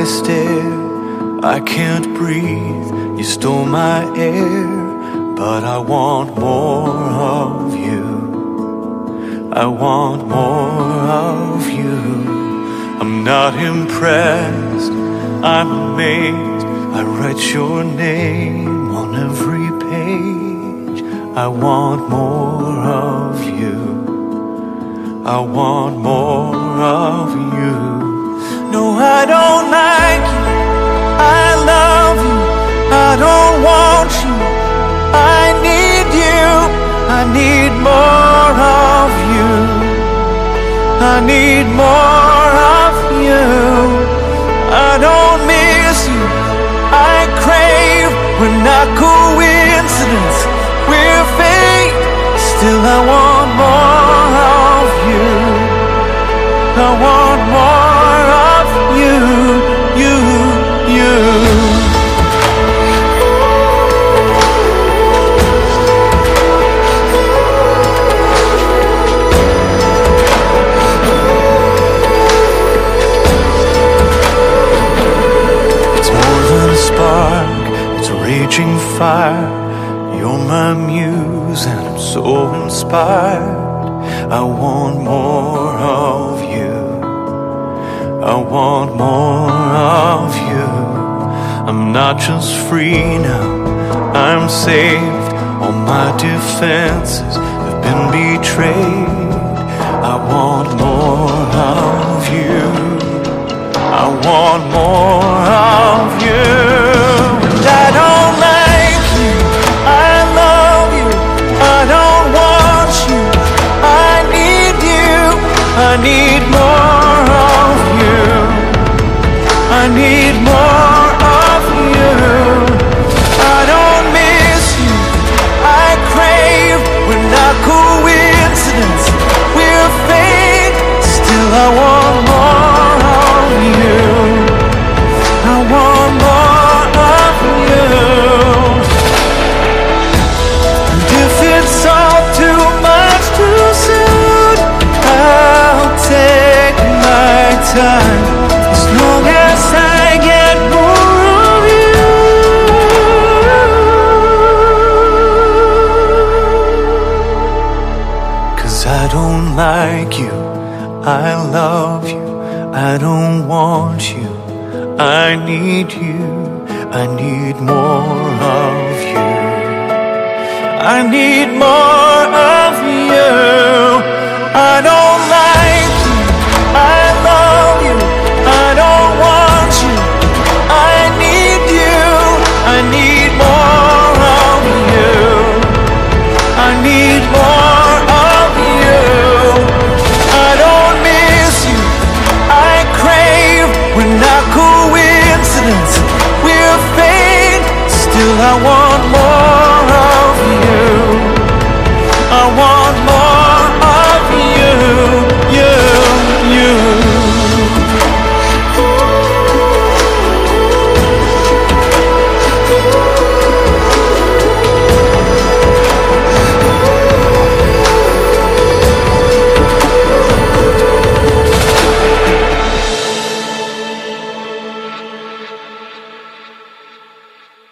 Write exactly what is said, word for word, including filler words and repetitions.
stare, I can't breathe. You stole my air, but I want more of you. I want more of you. I'm not impressed, I'm amazed. I write your name on every page. I want more of you. I want more of you. No, I don't like you. I love you. I don't want you. I need you. I need more of you. I need more of you. I don't miss you. I crave. We're not coincidence. We're fate. Still I want more of you. I want more of you. You, you. Spark, it's a raging fire. You're my muse and I'm so inspired. I want more of you. I want more of you. I'm not just free now, I'm saved. All my defenses have been betrayed. I want more of you. I want more of you. And I don't like you. I love you. I don't want you. I need you. I need more of you. I need more of you. I don't miss you. I crave. We're not coincidence. We're fate. Still I want more of you. I want more of you. And if it's all too much too soon, I'll take my time, as long as I get more of you. Cause I don't like you. I love you. I don't want you. I need you. I need more of you. I need more of you.